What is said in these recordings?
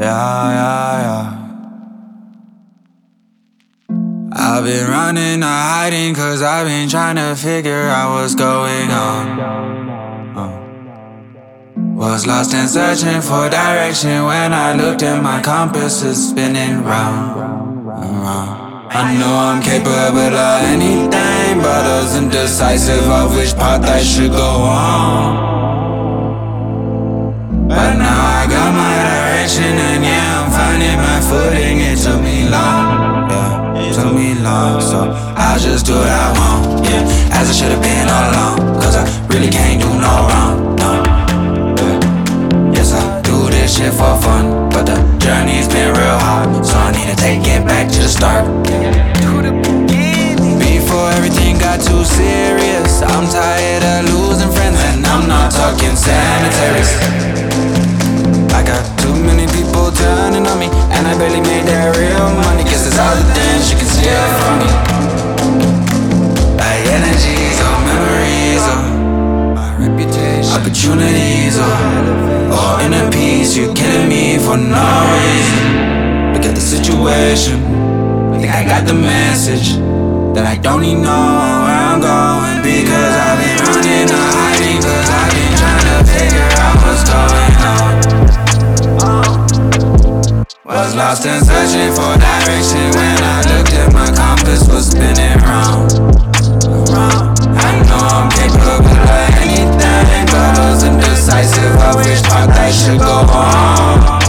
yeah. I've been running or hiding cause I've been trying to figure out what's going on. Was lost and searching for direction when I looked at my compass is spinning round and round. I know I'm capable of anything, but I was indecisive of which path I should go on. But now I got my direction and yeah, I'm finding my footing. It took me long, yeah, it took me long. So I'll just do what I want, yeah, as I should've been all along. Cause I really can't do no wrong, no, yeah. Yes, I do this shit for fun, but the journey's been real hard. So I need to take it back to the start, to the beginning. Before everything got too serious, I'm tired of losing friends, and I'm not talking cemeteries. I got too many people turning on me, and I barely made that real money. Guess there's other things you can steal from me, like energies or memories or my reputation, opportunities or inner peace. You're killing me for no reason. Look at the situation, I think I got the message that I don't even know where I'm going. Because I've been running or hiding, cause I've been trying to figure out what's going on. Was lost and searching for direction when I looked at my compass was spinning round, round. I know I'm capable of anything, but I was indecisive of which path I should go on.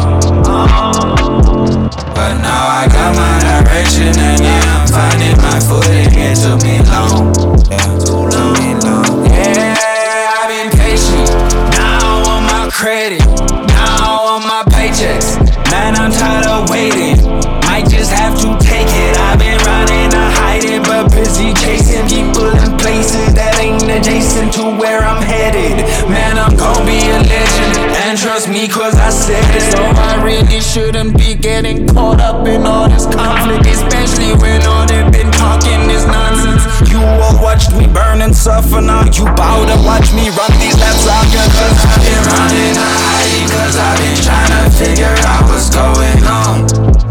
But now I got my direction and yeah, I'm finding my footing. It took me long, yeah, took me long. Yeah, I've been patient, now on my credit, now on my paychecks. Man, I'm tired of waiting, might just have to take it. I've been running or hiding, but busy chasing people and places that ain't adjacent to where I'm headed. Man, I'm gon' be a legend, and trust me cause I said it. So I really shouldn't be getting caught up in all this conflict, especially when all they've been talking is nonsense. You all watched me burn and suffer, now you bow to watch me run these laps longer. Cause I've been running or hiding, cause I've been trying to figure out what's going on.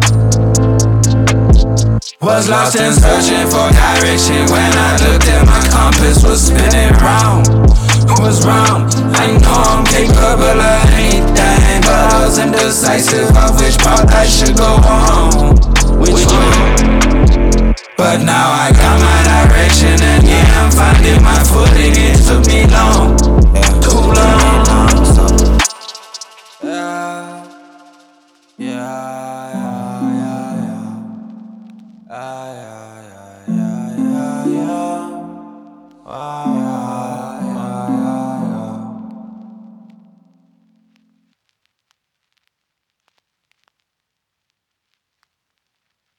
Was lost and searching for direction when I looked at my compass was spinning round, was round. I know I'm capable of anything, but I was indecisive of which path I should go on. Which one? But now I got my direction and yeah, I'm finding my footing. It took me long, yeah, too long. So yeah.